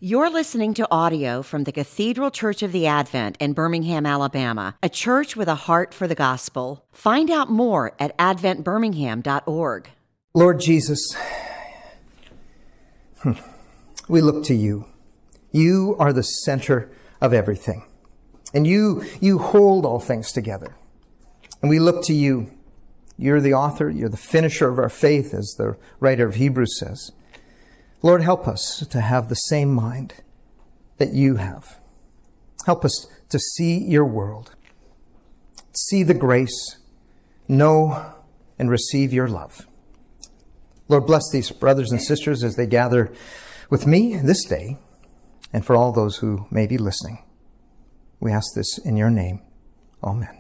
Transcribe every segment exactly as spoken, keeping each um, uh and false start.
You're listening to audio from the Cathedral Church of the Advent in Birmingham, Alabama, a church with a heart for the gospel. Find out more at advent birmingham dot org. Lord Jesus, we look to you. You are the center of everything. And you, you hold all things together. And we look to you. You're the author, you're the finisher of our faith, as the writer of Hebrews says. Lord, help us to have the same mind that you have. Help us to see your world, see the grace, know and receive your love. Lord, bless these brothers and sisters as they gather with me this day, and for all those who may be listening. We ask this in your name. Amen.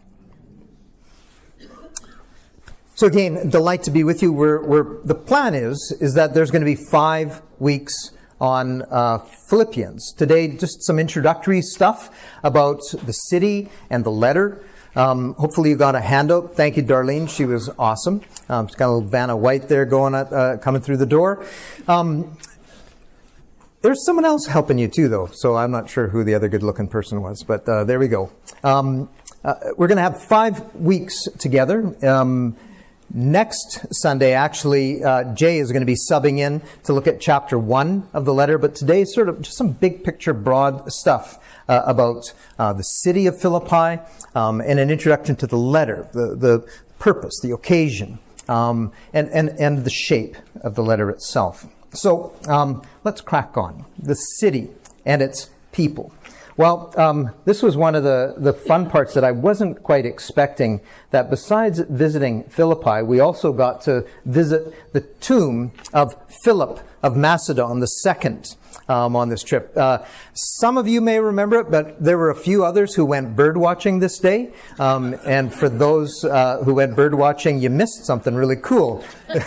So again, delight to be with you. We're, we're, the plan is, is that there's going to be five weeks on uh, Philippians. Today, just some introductory stuff about the city and the letter. Um, hopefully you got a handout. Thank you, Darlene. She was awesome. Um, she's got a little Vanna White there going at, uh, coming through the door. Um, there's someone else helping you too, though. So I'm not sure who the other good-looking person was, but uh, there we go. Um, uh, we're going to have five weeks together. Um, Next Sunday, actually, uh, Jay is going to be subbing in to look at chapter one of the letter, but today is sort of just some big picture, broad stuff uh, about uh, the city of Philippi um, and an introduction to the letter, the, the purpose, the occasion, um, and, and, and the shape of the letter itself. So um, let's crack on. The city and its people. Well, um, this was one of the, the fun parts that I wasn't quite expecting, that besides visiting Philippi, we also got to visit the tomb of Philip of Macedon, the second um, on this trip. Uh, some of you may remember it, but there were a few others who went bird watching this day. Um, and for those uh, who went bird watching, you missed something really cool.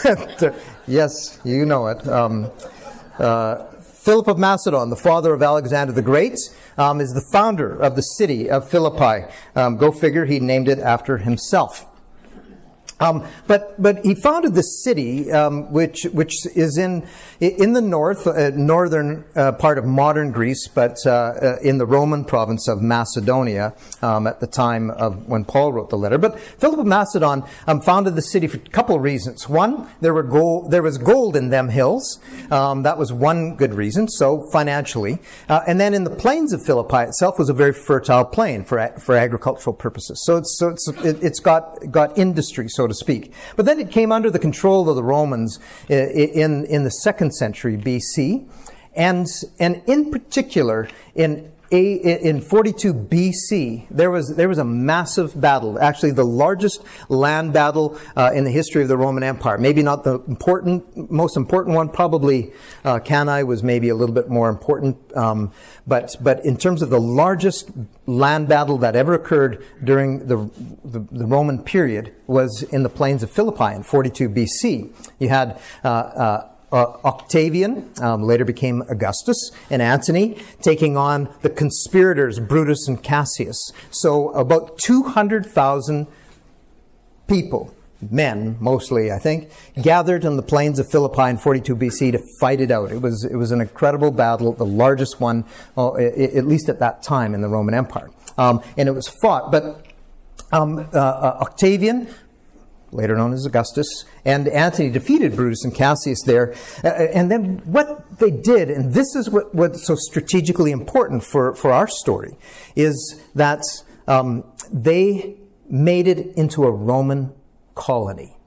Yes, you know it. Um, uh, Philip of Macedon, the father of Alexander the Great, um, is the founder of the city of Philippi. Um, go figure, he named it after himself. Um, but but he founded this city, um, which which is in in the north, uh, northern uh, part of modern Greece, but uh, uh, in the Roman province of Macedonia um, at the time of when Paul wrote the letter. But Philip of Macedon um, founded the city for a couple of reasons. One, there were gold, there was gold in them hills. Um, that was one good reason. So financially, uh, and then in the plains of Philippi itself was a very fertile plain for for agricultural purposes. So it's so it's it, it's got got industry, so to speak. But then it came under the control of the Romans in, in the second century B C. And, and in particular, in A, in forty-two B C, there was there was a massive battle, actually the largest land battle uh, in the history of the Roman Empire. Maybe not the important, most important one. Probably uh, Cannae was maybe a little bit more important. Um, but but in terms of the largest land battle that ever occurred during the, the the Roman period was in the plains of Philippi in forty-two B C. You had uh, uh, Uh, Octavian, um, later became Augustus, and Antony, taking on the conspirators Brutus and Cassius. So about two hundred thousand people, men mostly, I think, gathered in the plains of Philippi in forty-two B C to fight it out. It was it was an incredible battle, the largest one, uh, at least at that time in the Roman Empire. Um, and it was fought, but um, uh, uh, Octavian, later known as Augustus, and Antony defeated Brutus and Cassius there. Uh, and then what they did, and this is what, what's so strategically important for, for our story, is that um, they made it into a Roman colony.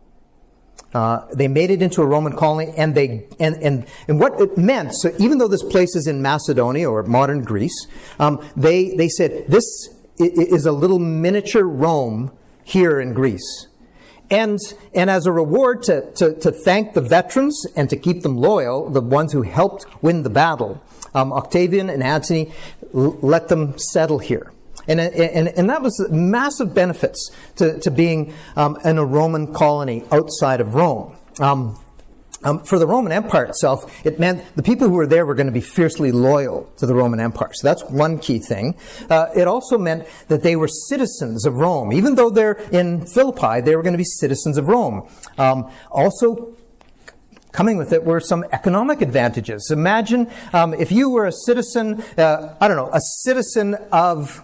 Uh, they made it into a Roman colony, and they and, and and what it meant. So even though this place is in Macedonia or modern Greece, um, they they said this is a little miniature Rome here in Greece. And and as a reward to, to, to thank the veterans and to keep them loyal, the ones who helped win the battle, um, Octavian and Antony l- let them settle here. And, and, and that was massive benefits to, to being um, in a Roman colony outside of Rome. Um, Um, for the Roman Empire itself, it meant the people who were there were going to be fiercely loyal to the Roman Empire. So that's one key thing. Uh, it also meant that they were citizens of Rome. Even though they're in Philippi, they were going to be citizens of Rome. Um, also, coming with it were some economic advantages. Imagine um, if you were a citizen, uh, I don't know, a citizen of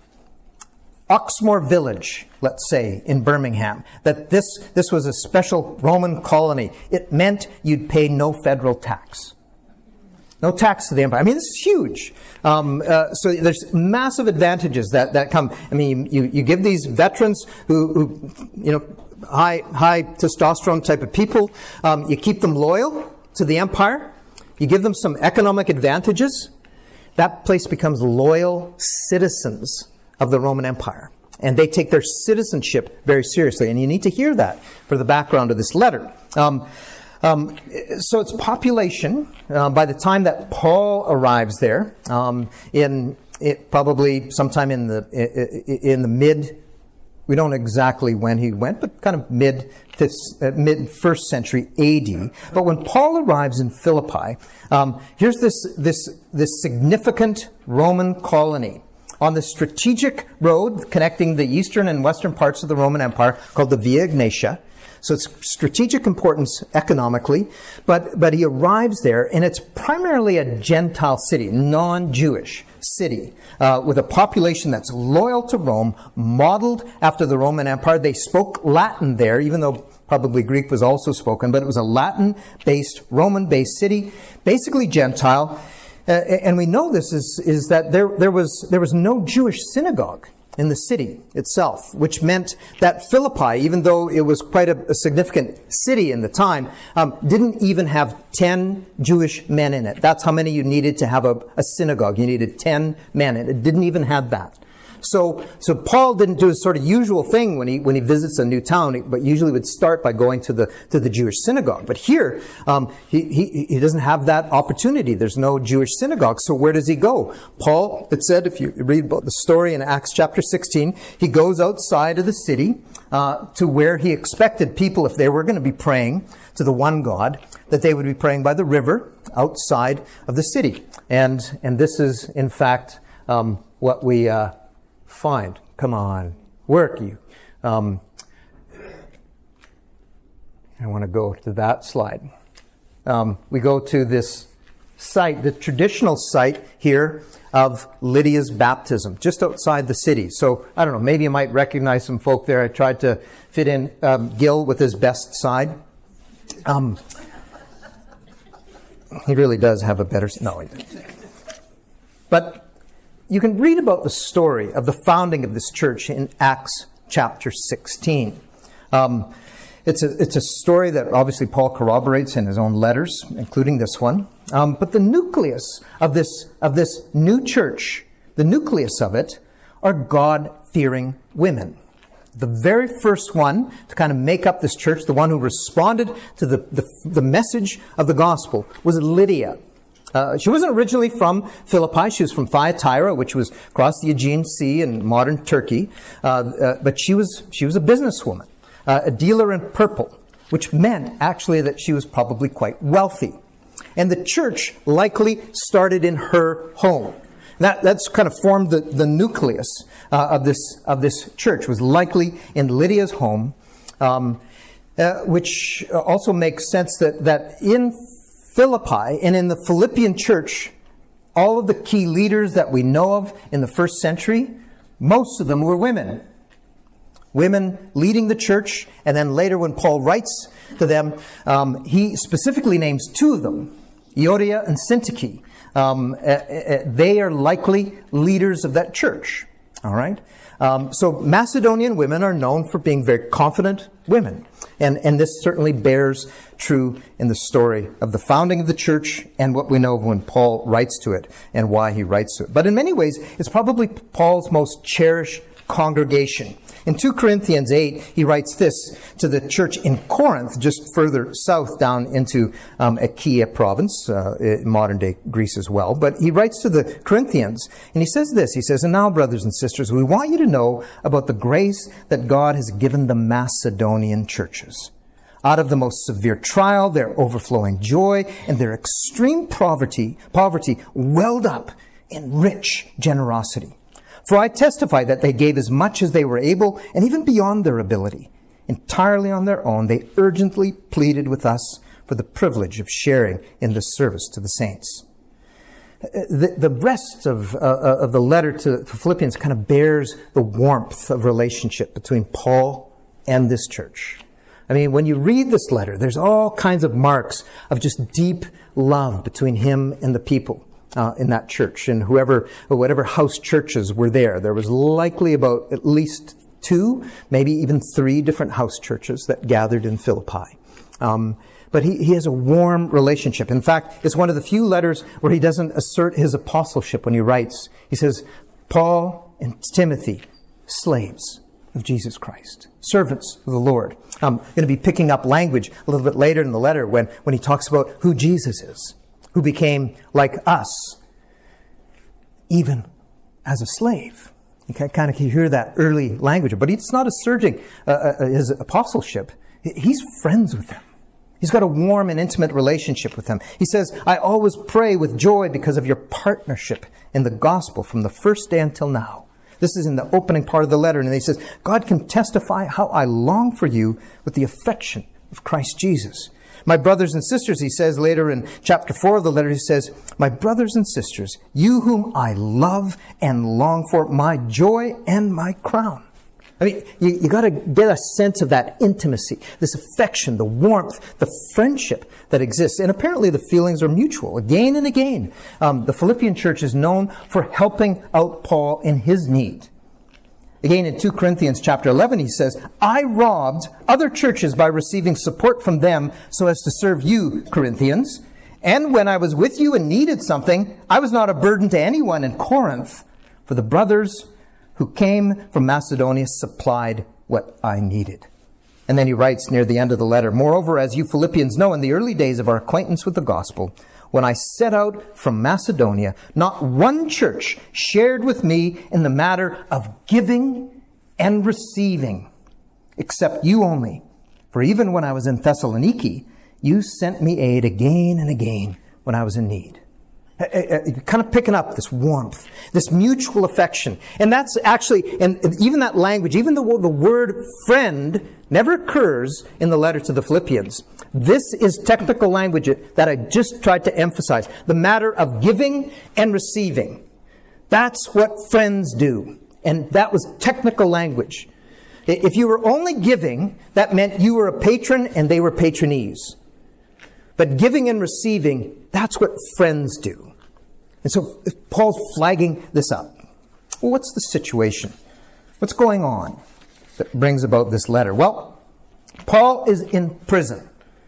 Oxmoor Village, let's say, in Birmingham, that this, this was a special Roman colony. It meant you'd pay no federal tax. No tax to the empire. I mean, this is huge. Um, uh, so there's massive advantages that, that come. I mean, you, you give these veterans who, who you know, high, high testosterone type of people, um, you keep them loyal to the empire. You give them some economic advantages. That place becomes loyal citizens of the Roman Empire. And they take their citizenship very seriously. And you need to hear that for the background of this letter. Um, um, so its population, uh, by the time that Paul arrives there, um, in it probably sometime in the in the mid, we don't know exactly when he went, but kind of mid fifth, uh, mid first century A D. But when Paul arrives in Philippi, um, here's this this this significant Roman colony on the strategic road connecting the eastern and western parts of the Roman Empire called the Via Egnatia. So it's strategic importance economically, but, but he arrives there, and it's primarily a Gentile city, non-Jewish city, uh, with a population that's loyal to Rome, modeled after the Roman Empire. They spoke Latin there, even though probably Greek was also spoken, but it was a Latin-based, Roman-based city, basically Gentile. Uh, and we know this is, is that there, there was, there was no Jewish synagogue in the city itself, which meant that Philippi, even though it was quite a, a significant city in the time, um, didn't even have ten Jewish men in it. That's how many you needed to have a, a synagogue. You needed ten men, and it didn't even have that. So, so Paul didn't do his sort of usual thing when he when he visits a new town, but usually would start by going to the to the Jewish synagogue. But here, um, he he he doesn't have that opportunity. There's no Jewish synagogue. So where does he go? Paul, it said, if you read about the story in Acts chapter sixteen, he goes outside of the city uh, to where he expected people, if they were going to be praying to the one God, that they would be praying by the river outside of the city. And and this is in fact um, what we. Uh, Find. Come on. Work, you. Um, I want to go to that slide. Um, we go to this site, the traditional site here of Lydia's baptism, just outside the city. So, I don't know, maybe you might recognize some folk there. I tried to fit in um, Gil with his best side. Um, he really does have a better... No, he doesn't. But... you can read about the story of the founding of this church in Acts chapter sixteen. Um, it's, a, it's a story that obviously Paul corroborates in his own letters, including this one. Um, but the nucleus of this, of this new church, the nucleus of it, are God-fearing women. The very first one to kind of make up this church, the one who responded to the, the, the message of the gospel, was Lydia. Uh, she wasn't originally from Philippi. She was from Thyatira, which was across the Aegean Sea in modern Turkey. Uh, uh, but she was she was a businesswoman, uh, a dealer in purple, which meant actually that she was probably quite wealthy. And the church likely started in her home. That that's kind of formed the, the nucleus uh, of this of this church, was likely in Lydia's home, um, uh, which also makes sense that that in Philippi and in the Philippian church, all of the key leaders that we know of in the first century, most of them were women. Women leading the church, and then later when Paul writes to them, um, he specifically names two of them, Euodia and Syntyche. Um, uh, uh, they are likely leaders of that church. All right? Um, so Macedonian women are known for being very confident women. And, and this certainly bears true in the story of the founding of the church and what we know of when Paul writes to it and why he writes to it. But in many ways, it's probably Paul's most cherished congregation. In Second Corinthians eight, he writes this to the church in Corinth, just further south down into um, Achaia province, uh, in modern-day Greece as well. But he writes to the Corinthians, and he says this. He says, "And now, brothers and sisters, we want you to know about the grace that God has given the Macedonian churches. Out of the most severe trial, their overflowing joy and their extreme poverty, poverty welled up in rich generosity. For I testify that they gave as much as they were able, and even beyond their ability. Entirely on their own, they urgently pleaded with us for for the privilege of sharing in this service to the saints. The, the rest of, uh, of the letter to, to Philippians kind of bears the warmth of relationship between Paul and this church. I mean, when you read this letter, there's all kinds of marks of just deep love between him and the people uh, in that church, and whoever, or whatever house churches were there. There was likely about at least two, maybe even three different house churches that gathered in Philippi. Um, But he, he has a warm relationship. In fact, it's one of the few letters where he doesn't assert his apostleship when he writes. He says, Paul and Timothy, slaves of Jesus Christ, servants of the Lord. I'm going to be picking up language a little bit later in the letter when, when he talks about who Jesus is, who became like us, even as a slave. You can kind of hear that early language, but he's not asserting uh, his apostleship. He's friends with them. He's got a warm and intimate relationship with them. He says, I always pray with joy because of your partnership in the gospel from the first day until now. This is in the opening part of the letter. And he says, God can testify how I long for you with the affection of Christ Jesus. My brothers and sisters, he says later in chapter four of the letter, he says, my brothers and sisters, you whom I love and long for, my joy and my crown. I mean, you, you got to get a sense of that intimacy, this affection, the warmth, the friendship that exists. And apparently the feelings are mutual again and again. Um, the Philippian church is known for helping out Paul in his need. Again, in Second Corinthians chapter eleven, he says, I robbed other churches by receiving support from them so as to serve you, Corinthians. And when I was with you and needed something, I was not a burden to anyone in Corinth, for the brothers who came from Macedonia supplied what I needed. And then he writes near the end of the letter, moreover, as you Philippians know, in the early days of our acquaintance with the gospel, when I set out from Macedonia, not one church shared with me in the matter of giving and receiving, except you only. For even when I was in Thessaloniki, you sent me aid again and again when I was in need. Kind of picking up this warmth, this mutual affection. And that's actually, and even that language, even though the word friend never occurs in the letter to the Philippians, this is technical language that I just tried to emphasize. The matter of giving and receiving. That's what friends do. And that was technical language. If you were only giving, that meant you were a patron and they were patronees. But giving and receiving, that's what friends do. And so Paul's flagging this up. Well, what's the situation? What's going on that brings about this letter? Well, Paul is in prison.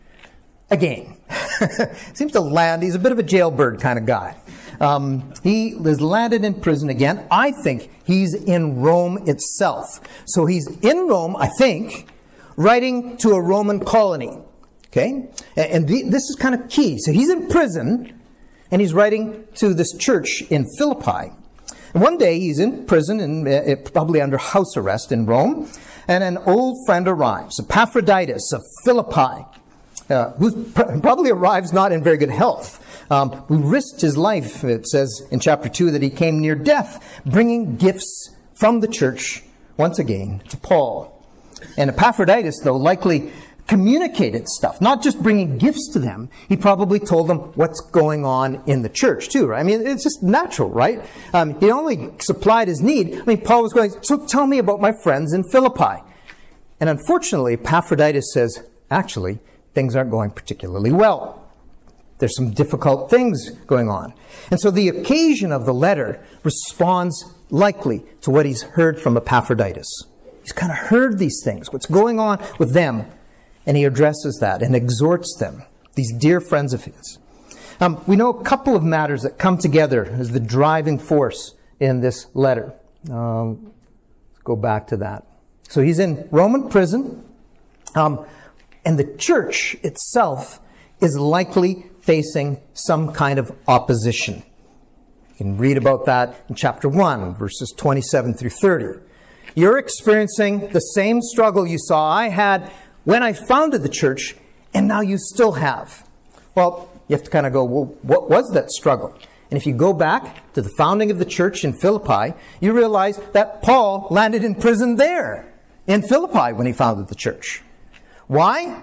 Again. Seems to land, he's a bit of a jailbird kind of guy. Um, he is landed in prison again. I think he's in Rome itself. So he's in Rome, I think, writing to a Roman colony. Okay? And the, this is kind of key. So he's in prison, and he's writing to this church in Philippi. And one day he's in prison, and uh, probably under house arrest in Rome, and an old friend arrives, Epaphroditus of Philippi, uh, who pr- probably arrives not in very good health, um, who risked his life. It says in chapter two that he came near death, bringing gifts from the church, once again, to Paul. And Epaphroditus, though, likely communicated stuff, not just bringing gifts to them. He probably told them what's going on in the church too, right? I mean, it's just natural, right? Um, he only supplied his need. I mean, Paul was going, so tell me about my friends in Philippi. And unfortunately, Epaphroditus says, actually, things aren't going particularly well. There's some difficult things going on. And so the occasion of the letter responds likely to what he's heard from Epaphroditus. He's kind of heard these things, what's going on with them. And he addresses that and exhorts them, these dear friends of his. Um, we know a couple of matters that come together as the driving force in this letter. Um, let's go back to that. So he's in Roman prison, um, and the church itself is likely facing some kind of opposition. You can read about that in chapter one, verses twenty-seven through thirty. You're experiencing the same struggle you saw I had when I founded the church, and now you still have. Well, you have to kind of go, well, what was that struggle? And if you go back to the founding of the church in Philippi, you realize that Paul landed in prison there, in Philippi, when he founded the church. Why?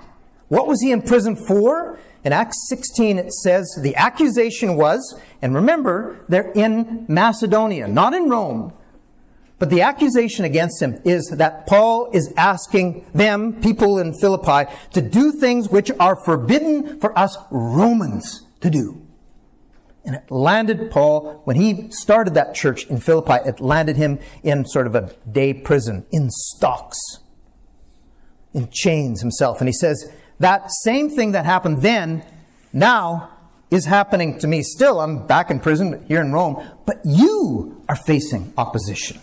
What was he in prison for? In Acts sixteen, it says the accusation was, and remember, they're in Macedonia, not in Rome. But the accusation against him is that Paul is asking them, people in Philippi, to do things which are forbidden for us Romans to do. And it landed Paul, when he started that church in Philippi, it landed him in sort of a day prison, in stocks, in chains himself. And he says, that same thing that happened then, now is happening to me still. I'm back in prison here in Rome, but you are facing opposition.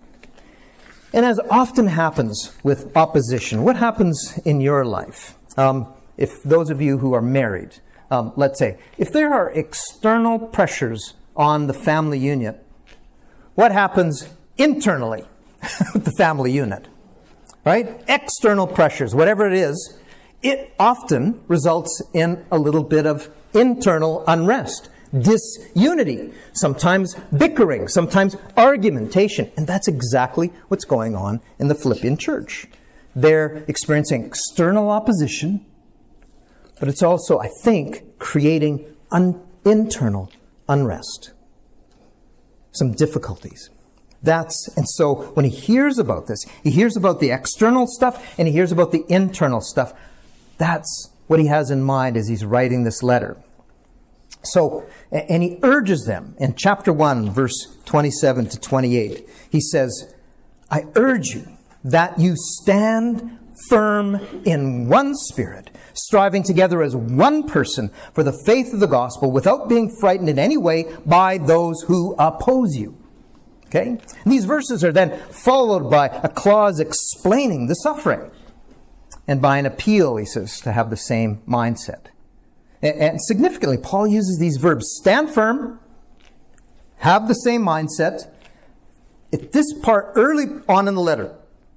And as often happens with opposition, what happens in your life? Um, if those of you who are married, um, let's say, if there are external pressures on the family unit, what happens internally with the family unit? Right? External pressures, whatever it is, it often results in a little bit of internal unrest. Disunity, sometimes bickering, sometimes argumentation. And that's exactly what's going on in the Philippian church. They're experiencing external opposition, but it's also, I think, creating un- internal unrest. Some difficulties. That's, and so when he hears about this, he hears about the external stuff and he hears about the internal stuff. That's what he has in mind as he's writing this letter. So, and he urges them in chapter one, verse twenty-seven to twenty-eight. He says, I urge you that you stand firm in one spirit, striving together as one person for the faith of the gospel, without being frightened in any way by those who oppose you. Okay? And these verses are then followed by a clause explaining the suffering, and by an appeal, he says, to have the same mindset. And significantly, Paul uses these verbs, stand firm, have the same mindset. At this part, early on in the letter,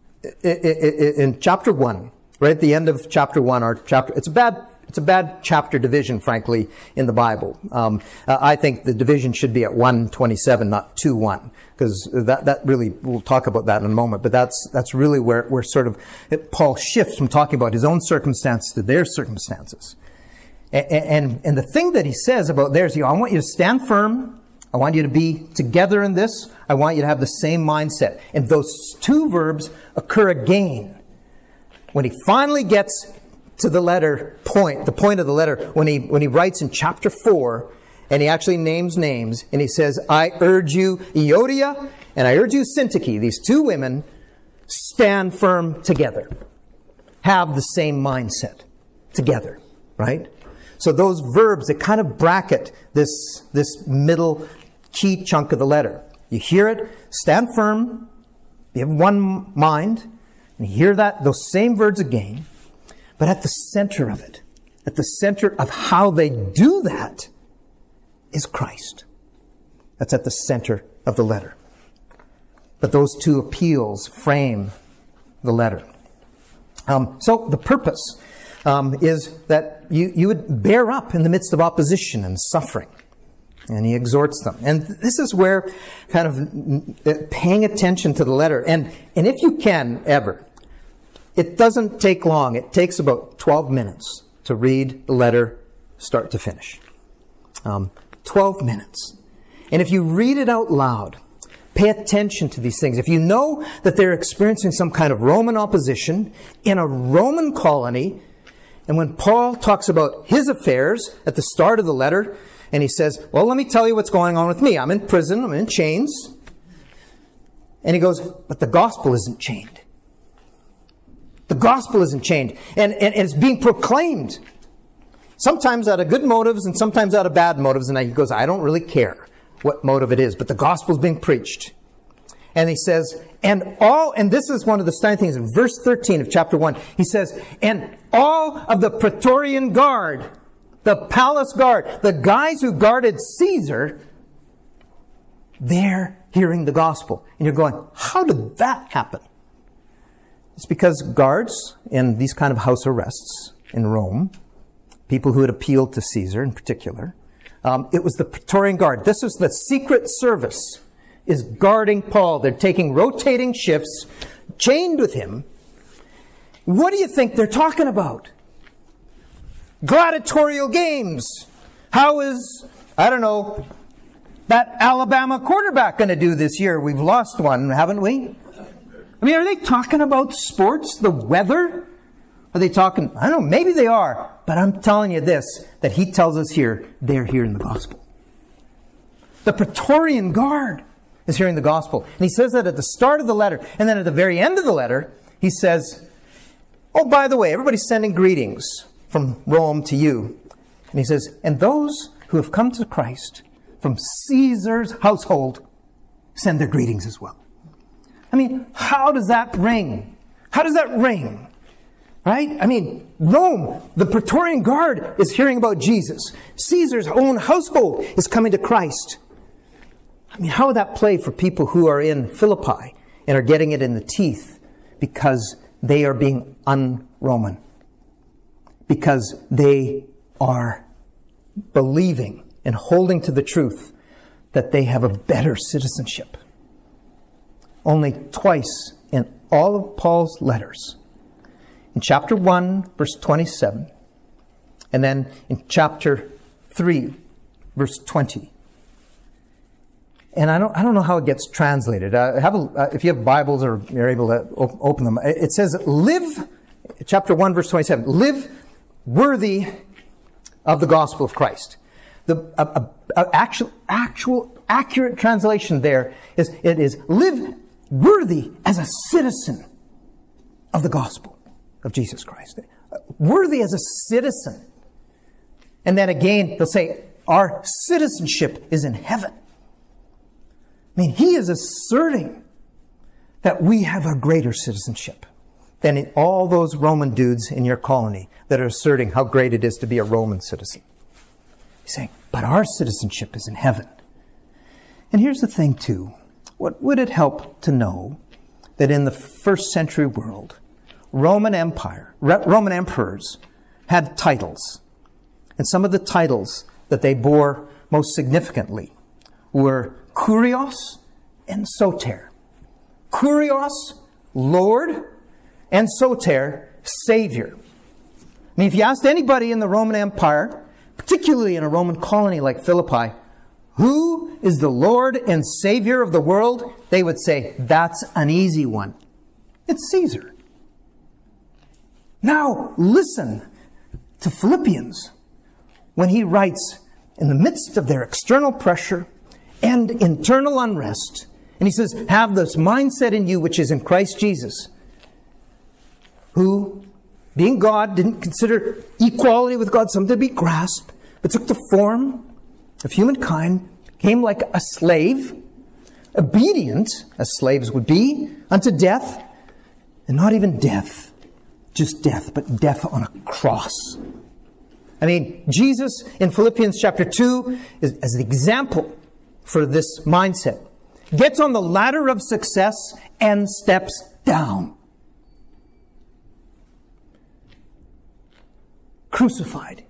in chapter one, right at the end of chapter one, or chapter, it's a bad, it's a bad chapter division, frankly, in the Bible. Um, I think the division should be at one twenty-seven, not two one, because that, that really, we'll talk about that in a moment, but that's, that's really where, where sort of it, Paul shifts from talking about his own circumstances to their circumstances. And, and, and the thing that he says about theirs, you know, I want you to stand firm. I want you to be together in this. I want you to have the same mindset. And those two verbs occur again when he finally gets to the letter point, the point of the letter, when he, when he writes in chapter four, and he actually names names, and he says, I urge you, Euodia, and I urge you, Syntyche, these two women, stand firm together. Have the same mindset together, right? So those verbs, they kind of bracket this, this middle key chunk of the letter. You hear it, stand firm, be of one mind, and you hear that, those same words again, but at the center of it, at the center of how they do that, is Christ. That's at the center of the letter. But those two appeals frame the letter. Um, so the purpose um, is that you, you would bear up in the midst of opposition and suffering. And he exhorts them. And this is where kind of paying attention to the letter. And, and if you can ever, it doesn't take long. It takes about twelve minutes to read the letter start to finish. Um, twelve minutes. And if you read it out loud, pay attention to these things. If you know that they're experiencing some kind of Roman opposition in a Roman colony, and when Paul talks about his affairs at the start of the letter, and he says, well, let me tell you what's going on with me. I'm in prison. I'm in chains. And he goes, but the gospel isn't chained. The gospel isn't chained. And, and, and it's being proclaimed. Sometimes out of good motives and sometimes out of bad motives. And he goes, I don't really care what motive it is, but the gospel is being preached. And he says, and all, and this is one of the stunning things in verse thirteen of chapter one, he says, and all of the Praetorian Guard, the palace guard, the guys who guarded Caesar, they're hearing the gospel. And you're going, how did that happen? It's because guards in these kind of house arrests in Rome, people who had appealed to Caesar in particular, um, it was the Praetorian Guard. This is the secret service is guarding Paul. They're taking rotating shifts, chained with him. What do you think they're talking about? gladiatorial games. How is, I don't know, that Alabama quarterback going to do this year? We've lost one, haven't we? I mean, are they talking about sports, the weather? Are they talking, I don't know, maybe they are. But I'm telling you this, that he tells us here, they're hearing the gospel. The Praetorian Guard is hearing the gospel. And he says that at the start of the letter. And then at the very end of the letter, he says, oh, by the way, everybody's sending greetings from Rome to you. And he says, and those who have come to Christ from Caesar's household send their greetings as well. I mean, how does that ring? How does that ring? Right? I mean, Rome, the Praetorian Guard is hearing about Jesus. Caesar's own household is coming to Christ. I mean, how would that play for people who are in Philippi and are getting it in the teeth because they are being un-Roman? Because they are believing and holding to the truth that they have a better citizenship. Only twice in all of Paul's letters, in chapter one, verse twenty-seven, and then in chapter three, verse twenty. And I don't, I don't know how it gets translated. Uh, have a, uh, if you have Bibles or you're able to op- open them, it says, live, chapter one, verse twenty-seven, live worthy of the gospel of Christ. The uh, uh, uh, actual, actual, accurate translation there is, it is live worthy as a citizen of the gospel of Jesus Christ. Worthy as a citizen. And then again, they'll say, our citizenship is in heaven. I mean, he is asserting that we have a greater citizenship than in all those Roman dudes in your colony that are asserting how great it is to be a Roman citizen. He's saying, but our citizenship is in heaven. And here's the thing too. What would it help to know that in the first century world, Roman Empire, Roman emperors had titles. And some of the titles that they bore most significantly were Kurios and Soter. Kurios, Lord, and Soter, Savior. I mean, if you asked anybody in the Roman Empire, particularly in a Roman colony like Philippi, who is the Lord and Savior of the world? They would say, that's an easy one. It's Caesar. Now, listen to Philippians when he writes, in the midst of their external pressure and internal unrest, and he says, have this mindset in you which is in Christ Jesus, who, being God, didn't consider equality with God something to be grasped, but took the form of humankind, became like a slave, obedient, as slaves would be, unto death, and not even death, just death, but death on a cross. I mean, Jesus in Philippians chapter two is as the example for this mindset. Gets on the ladder of success and steps down. Crucified.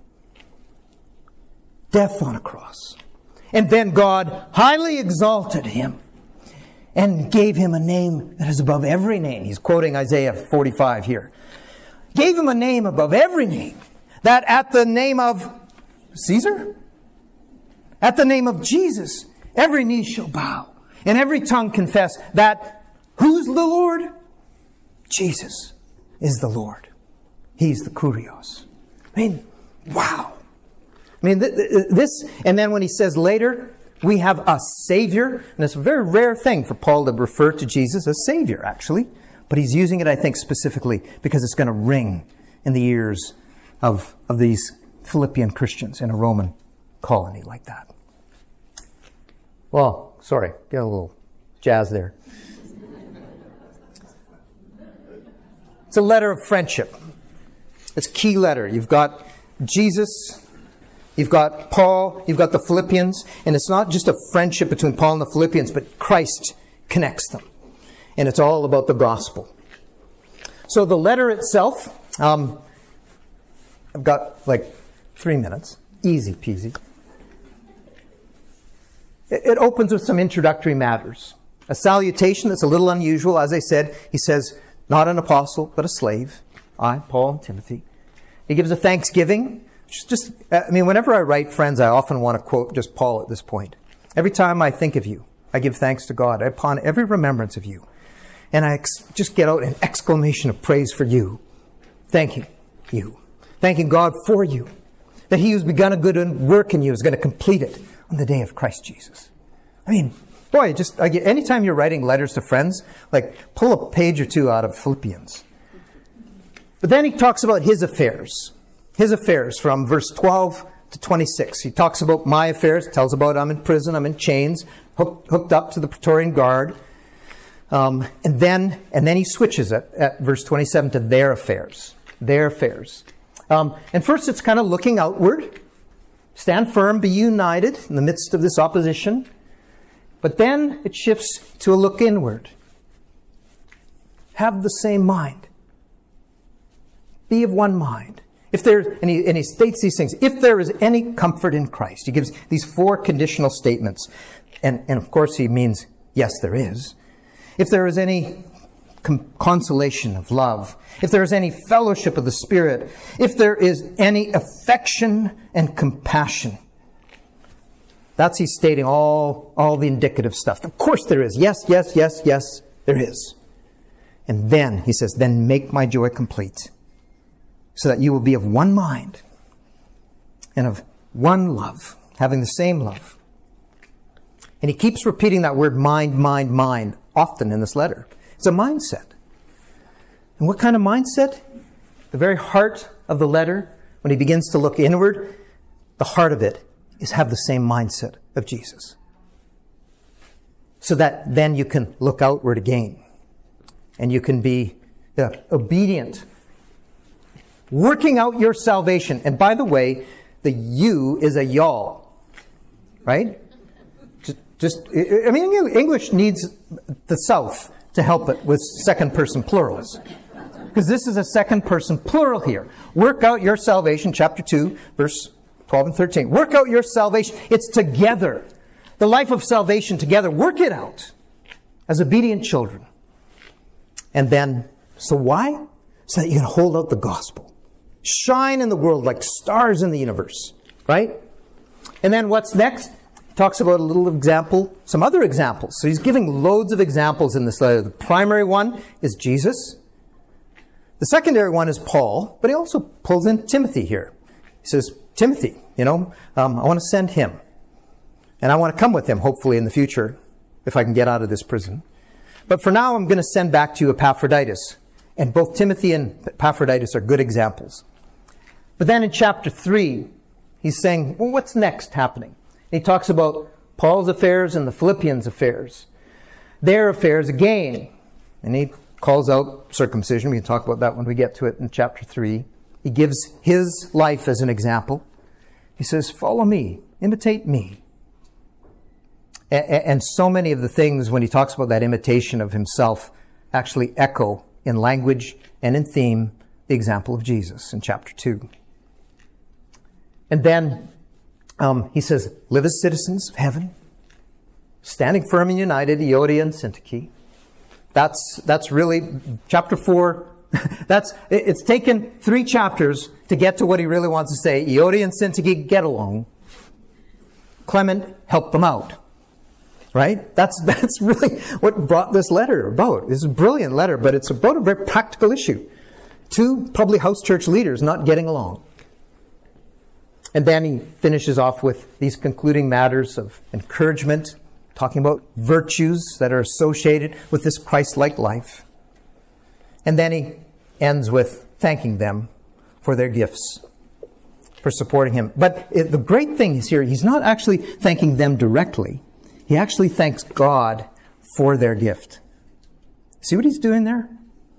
Death on a cross. And then God highly exalted him and gave him a name that is above every name. He's quoting Isaiah forty-five here. Gave him a name above every name. That at the name of Caesar, at the name of Jesus, every knee shall bow and every tongue confess that who's the Lord? Jesus is the Lord. He's the Kurios. I mean, wow. I mean, th- th- this, and then when he says later, we have a Savior, and it's a very rare thing for Paul to refer to Jesus as Savior, actually. But he's using it, I think, specifically because it's going to ring in the ears of, of these Philippian Christians in a Roman colony like that. Well, sorry, get a little jazz there. It's a letter of friendship. It's a key letter. You've got Jesus, you've got Paul, you've got the Philippians, and it's not just a friendship between Paul and the Philippians, but Christ connects them. And it's all about the gospel. So the letter itself, um, I've got like three minutes. Easy peasy. It, it opens with some introductory matters. A salutation that's a little unusual. As I said, he says, not an apostle, but a slave. I, Paul, and Timothy. He gives a thanksgiving just, I mean, whenever I write, friends, I often want to quote just Paul at this point. Every time I think of you, I give thanks to God upon every remembrance of you. And I ex- just get out an exclamation of praise for you. Thanking you. Thanking God for you. That he who's begun a good work in you is going to complete it on the day of Christ Jesus. I mean, boy, just I get, anytime you're writing letters to friends, like pull a page or two out of Philippians. But then he talks about his affairs. His affairs from verse twelve to twenty-six. He talks about my affairs, tells about I'm in prison, I'm in chains, hooked, hooked up to the Praetorian Guard. Um, and then and then he switches it at verse twenty-seven to their affairs. Their affairs. Um, and first it's kind of looking outward. Stand firm, be united in the midst of this opposition. But then it shifts to a look inward. Have the same mind. Be of one mind. If there, and he, and he states these things, if there is any comfort in Christ, he gives these four conditional statements. And, and of course he means, yes, there is. If there is any com- consolation of love, if there is any fellowship of the Spirit, if there is any affection and compassion. That's he's stating all, all the indicative stuff. Of course there is. Yes, yes, yes, yes, there is. And then, he says, then make my joy complete, so that you will be of one mind and of one love, having the same love. And he keeps repeating that word mind, mind, mind often in this letter. It's a mindset. And what kind of mindset? The very heart of the letter, when he begins to look inward, the heart of it is have the same mindset of Jesus. So that then you can look outward again. And you can be uh, obedient. Working out your salvation. And by the way, the you is a y'all. Right? Just, just, I mean, English needs the South to help it with second person plurals. Because this is a second person plural here. Work out your salvation, chapter two, verse twelve and thirteen. Work out your salvation. It's together. The life of salvation together. Work it out as obedient children. And then, so why? So that you can hold out the gospel. Shine in the world like stars in the universe. Right? And then what's next? He talks about a little example, some other examples. So he's giving loads of examples in this letter. The primary one is Jesus. The secondary one is Paul, but he also pulls in Timothy here. He says, Timothy, you know, um, I want to send him. And I want to come with him, hopefully, in the future, if I can get out of this prison. But for now, I'm going to send back to you Epaphroditus. And both Timothy and Epaphroditus are good examples. But then in chapter three, he's saying, well, what's next happening? And he talks about Paul's affairs and the Philippians' affairs. Their affairs again. And he calls out circumcision. We can talk about that when we get to it in chapter three. He gives his life as an example. He says, follow me, imitate me. And, and so many of the things when he talks about that imitation of himself actually echo in language and in theme the example of Jesus in chapter two. And then um, he says, live as citizens of heaven, standing firm and united, Euodia and Syntyche. That's, that's really, chapter four, that's, it's taken three chapters to get to what he really wants to say. Euodia and Syntyche, get along. Clement, help them out. Right? That's, that's really what brought this letter about. It's a brilliant letter, but it's about a very practical issue. Two probably house church leaders not getting along. And then he finishes off with these concluding matters of encouragement, talking about virtues that are associated with this Christ-like life. And then he ends with thanking them for their gifts, for supporting him. But it, the great thing is here, he's not actually thanking them directly. He actually thanks God for their gift. See what he's doing there?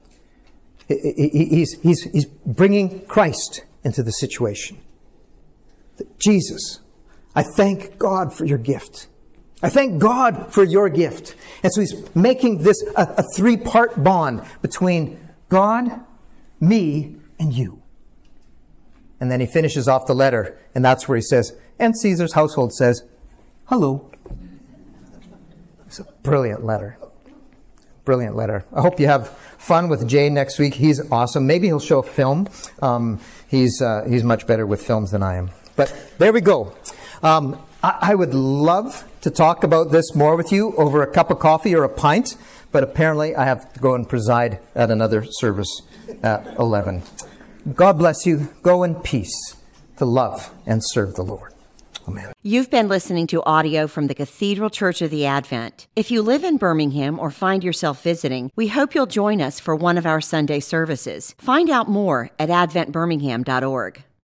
He's, he's, he's bringing Christ into the situation. Jesus, I thank God for your gift. I thank God for your gift. And so he's making this a, a three-part bond between God, me, and you. And then he finishes off the letter, and that's where he says, and Caesar's household says, hello. It's a brilliant letter. brilliant letter. I hope you have fun with Jay next week. He's awesome. Maybe he'll show a film. Um, he's uh, he's much better with films than I am. But there we go. Um, I, I would love to talk about this more with you over a cup of coffee or a pint, but apparently I have to go and preside at another service at eleven. God bless you. Go in peace to love and serve the Lord. Amen. You've been listening to audio from the Cathedral Church of the Advent. If you live in Birmingham or find yourself visiting, we hope you'll join us for one of our Sunday services. Find out more at advent birmingham dot org.